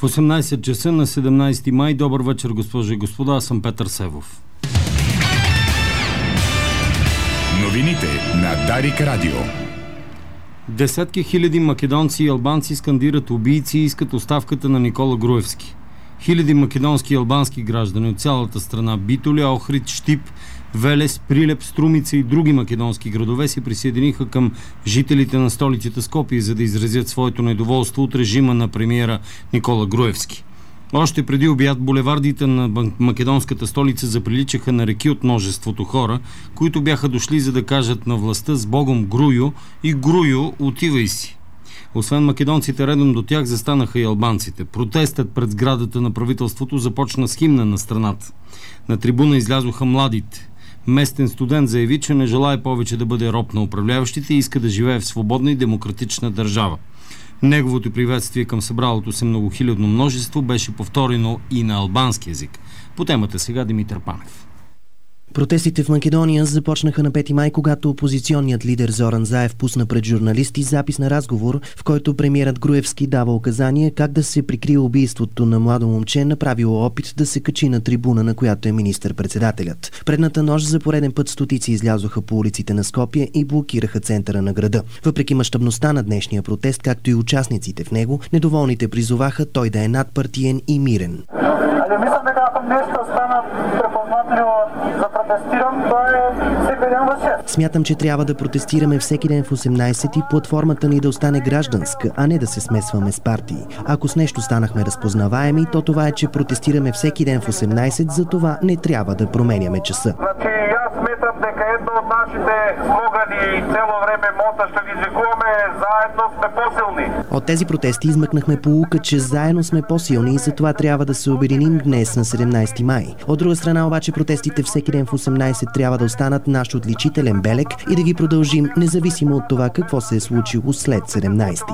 В 18 часа на 17 май. Добър вечер, госпожи и господа. Аз съм Петър Севов. Новините на Дарик Радио. Десетки хиляди македонци и албанци скандират убийци и искат оставката на Никола Груевски. Хиляди македонски и албански граждани от цялата страна, Битоля, Охрид, Щип, Велес, Прилеп, Струмица и други македонски градове се присъединиха към жителите на столицата Скопие, за да изразят своето недоволство от режима на премиера Никола Груевски. Още преди обяд булевардите на македонската столица заприличаха на реки от множеството хора, които бяха дошли за да кажат на властта с Богом Груйо и Груйо, отивай си. Освен македонците, редом до тях застанаха и албанците. Протестът пред сградата на правителството започна с химна на страната. На трибуна излязоха младите. Местен студент заяви, че не желае повече да бъде роб на управляващите и иска да живее в свободна и демократична държава. Неговото приветствие към събралото се многохилядно множество беше повторено и на албански език. По темата сега Димитър Панев. Протестите в Македония започнаха на 5 май, когато опозиционният лидер Зоран Заев пусна пред журналисти запис на разговор, в който премиерът Груевски дава указания как да се прикрие убийството на младо момче, направило опит да се качи на трибуна, на която е министър-председателят. Предната нощ за пореден път стотици излязоха по улиците на Скопие и блокираха центъра на града. Въпреки мащабността на днешния протест, както и участниците в него, недоволните призоваха той да е надпартиен и мирен. Смятам, че трябва да протестираме всеки ден в 18 и платформата ни да остане гражданска, а не да се смесваме с партии. Ако с нещо станахме разпознаваеми, то това е, че протестираме всеки ден в 18, за това не трябва да променяме часа. Сметам дека едно от нашите слогани цело време мота ще ги жегуваме, заедно сме по-силни. От тези протести измъкнахме поука, че заедно сме по-силни и затова трябва да се обединим днес на 17 май. От друга страна обаче протестите всеки ден в 18 трябва да останат наш отличителен белег и да ги продължим, независимо от това какво се е случило след 17.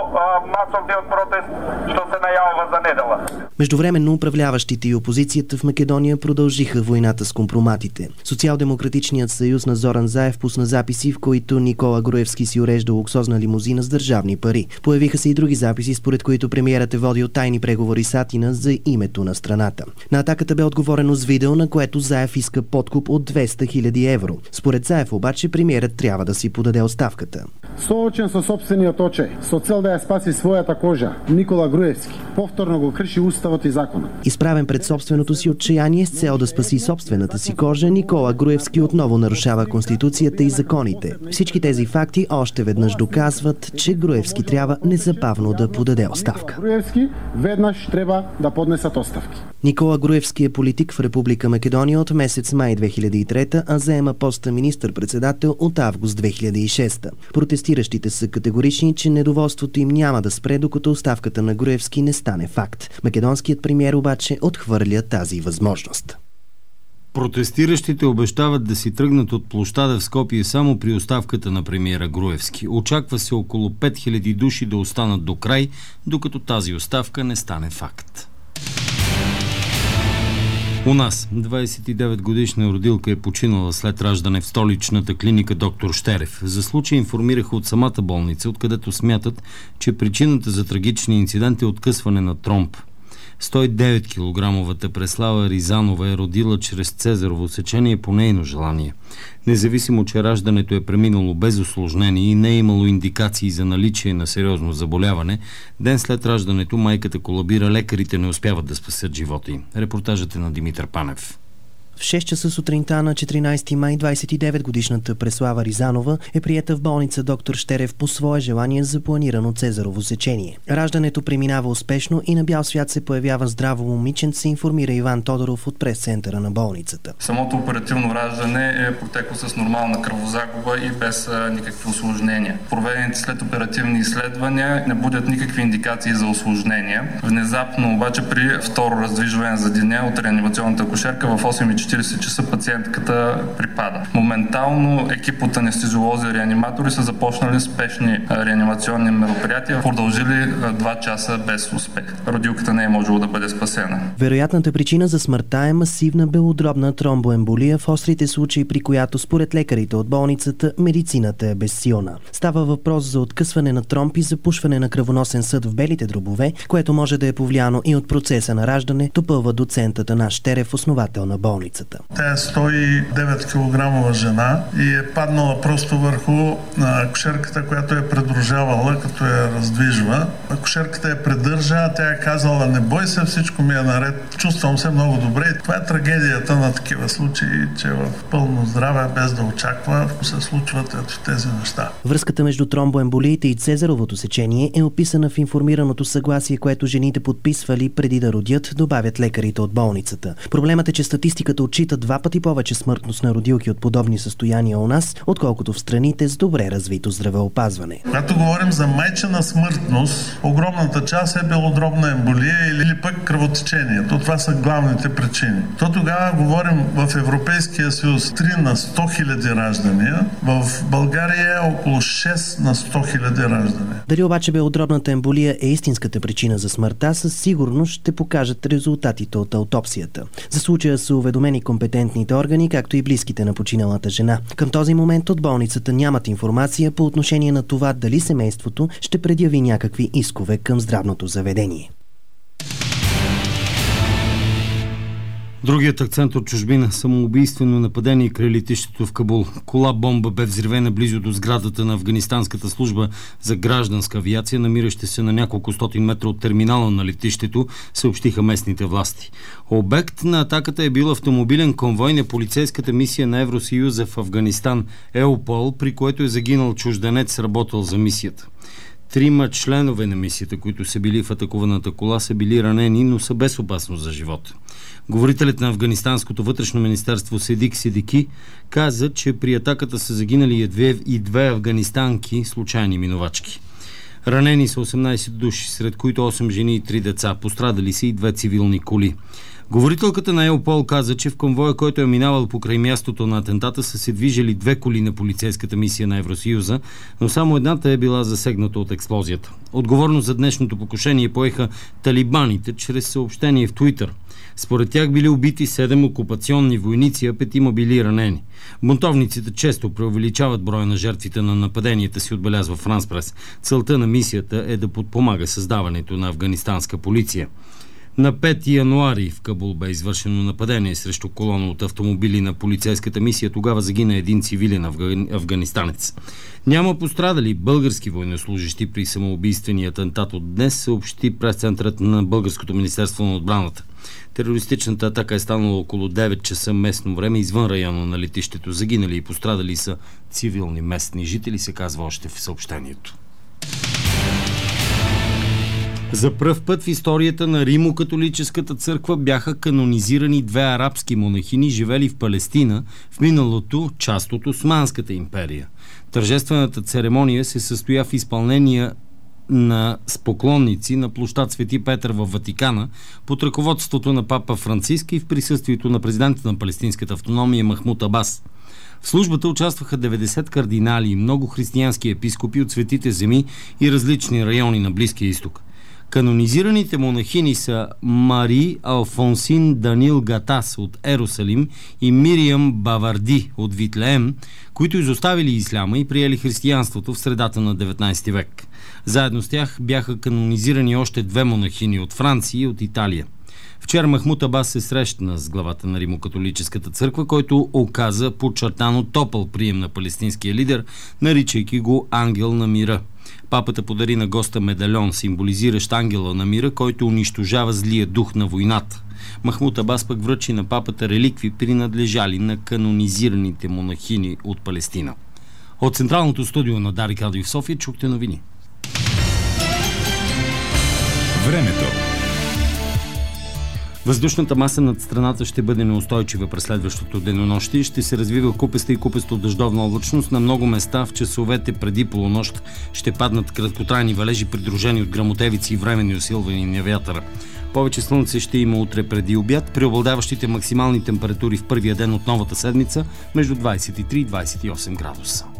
Междувременно управляващите и опозицията в Македония продължиха войната с компроматите. Социал-демократичният съюз на Зоран Заев пусна записи, в които Никола Груевски си урежда луксозна лимузина с държавни пари. Появиха се и други записи, според които премиерът е водил тайни преговори с Атина за името на страната. На атаката бе отговорено с видео, на което Заев иска подкуп от 200 000 евро. Според Заев обаче премиерът трябва да си подаде оставката. Соочен со собствениот очај, со цел да ја спаси својата кожа, Никола Груевски повторно го крши уставот и законот. Изправен пред собственото си отчаяние с цел да спаси собствената си кожа, Никола Груевски отново нарушава Конституцията и законите. Всички тези факти още веднъж доказват, че Груевски трябва незабавно да подаде оставка. Груевски веднаш треба да поднесат оставки. Никола Груевски е политик в Република Македония от месец май 2003, а заема поста министър-председател от август 2006. Протестиращите са категорични, че недоволството им няма да спре, докато оставката на Груевски не стане факт. Македонският премиер обаче отхвърля тази възможност. Протестиращите обещават да си тръгнат от площада в Скопие само при оставката на премиера Груевски. Очаква се около 5000 души да останат до край, докато тази оставка не стане факт. У нас 29-годишна родилка е починала след раждане в столичната клиника Доктор Щерев. За случай информираха от самата болница, откъдето смятат, че причината за трагичния инцидент е откъсване на тромб. 109-килограмовата Преслава Ризанова е родила чрез цезарово сечение по нейно желание. Независимо, че раждането е преминало без усложнение и не е имало индикации за наличие на сериозно заболяване, ден след раждането майката колабира, лекарите не успяват да спасят живота й. Репортажът е на Димитър Панев. В 6 часа сутринта на 14 май 29-годишната Преслава Ризанова е приета в болница Доктор Щерев по свое желание за планирано цезарово сечение. Раждането преминава успешно и на бял свят се появява здраво момиченце, информира Иван Тодоров от прес-центъра на болницата. Самото оперативно раждане е протекло с нормална кръвозагуба и без никакви усложнения. Проведените след оперативни изследвания не будят никакви индикации за усложнения. Внезапно обаче при второ раздвижване за деня от реанимационната акушерка в 8:40 40 часа пациентката припада. Моментално екип от анестезиолози и реаниматори са започнали спешни реанимационни мероприятия, продължили 2 часа без успех. Родилката не е можело да бъде спасена. Вероятната причина за смъртта е масивна белодробна тромбоемболия в острите случаи, при която според лекарите от болницата медицината е безсилна. Става въпрос за откъсване на тромб и запушване на кръвоносен съд в белите дробове, което може да е повлияно и от процеса на раждане, допълва доцентът Анаш Терев, основател на болницата. Тя е 109 кг жена и е паднала просто върху акушерката, която е придружавала, като я раздвижва. Акушерката я придържа, тя е казала: не бой се, всичко ми е наред, чувствам се много добре. И това е трагедията на такива случаи, че в пълно здраве, без да очаква, се случват ето тези неща. Връзката между тромбоемболиите и цезаровото сечение е описана в информираното съгласие, което жените подписвали преди да родят, добавят лекарите от болницата. Проблемът е, че статистиката отчита 2 пъти повече смъртност на родилки от подобни състояния у нас, отколкото в страните с добре развито здравеопазване. Когато говорим за майчина смъртност, огромната част е белодробна емболия или пък кръвотечението. Това са главните причини. То тогава говорим в Европейския съюз 3 на 100 хиляди раждания, в България е около 6 на 100 хиляди раждания. Дали обаче белодробната емболия е истинската причина за смъртта, със сигурност ще покажат резултатите от аутопсията. За случая са уведомени компетентните органи, както и близките на починалата жена. Към този момент от болницата нямат информация по отношение на това дали семейството ще предяви някакви искове към здравното заведение. Другият акцент от чужбина – самоубийствено нападение край летището в Кабул. Кола-бомба бе взривена близо до сградата на Афганистанската служба за гражданска авиация, намираща се на няколко стотин метра от терминала на летището, съобщиха местните власти. Обект на атаката е бил автомобилен конвой на полицейската мисия на Евросъюза в Афганистан EUPOL, при което е загинал чужденец, работил за мисията. 3 членове на мисията, които са били в атакуваната кола, са били ранени, но са без опасност за живота. Говорителят на Афганистанското вътрешно министерство Седик Седики каза, че при атаката са загинали и 2 афганистанки, случайни минувачки. Ранени са 18 души, сред които 8 жени и 3 деца. Пострадали са и 2 цивилни коли. Говорителката на EUPOL каза, че в конвоя, който е минавал покрай мястото на атентата, са се движили 2 коли на полицейската мисия на Евросъюза, но само едната е била засегната от експлозията. Отговорност за днешното покушение поеха талибаните чрез съобщение в Твитър. Според тях били убити 7 окупационни войници, а 5 били ранени. Бунтовниците често преувеличават броя на жертвите на нападенията, си отбелязва Франс Прес. Целта на мисията е да подпомага създаването на афганистанска полиция. На 5 януари в Кабул бе извършено нападение срещу колона от автомобили на полицейската мисия. Тогава загина един цивилен афганистанец. Няма пострадали български военнослужащи при самоубийствения атентат от днес, съобщи прес-центърът на Българското министерство на отбраната. Терористичната атака е станала около 9 часа местно време извън района на летището. Загинали и пострадали са цивилни местни жители, се казва още в съобщението. За пръв път в историята на Римо-католическата църква бяха канонизирани 2 арабски монахини, живели в Палестина, в миналото част от Османската империя. Тържествената церемония се състоя в изпълнение на поклонници на площад Свети Петър във Ватикана под ръководството на папа Франциск и в присъствието на президента на палестинската автономия Махмуд Абас. В службата участваха 90 кардинали и много християнски епископи от Светите земи и различни райони на Близкия изток. Канонизираните монахини са Мари Алфонсин Данил Гатас от Ерусалим и Мириам Баварди от Витлеем, които изоставили исляма и приели християнството в средата на 19 век. Заедно с тях бяха канонизирани още 2 монахини от Франция и от Италия. Вчера Махмуд Абас се срещна с главата на Римо-католическата църква, който оказа подчертано топъл прием на палестинския лидер, наричайки го ангел на мира. Папата подари на госта медальон, символизиращ ангела на мира, който унищожава злия дух на войната. Махмуд Абас пък връчи на папата реликви, принадлежали на канонизираните монахини от Палестина. От централното студио на Дарик Радио в София чухте новини. Времето. Въздушната маса над страната ще бъде неустойчива през следващото денонощие. Ще се развива купеста и купесто дъждовна облачност. На много места в часовете преди полунощ ще паднат краткотрайни валежи, придружени от гръмотевици и временни усилвания на вятъра. Повече слънце ще има утре преди обяд. Преобладаващите максимални температури в първия ден от новата седмица между 23 и 28 градуса.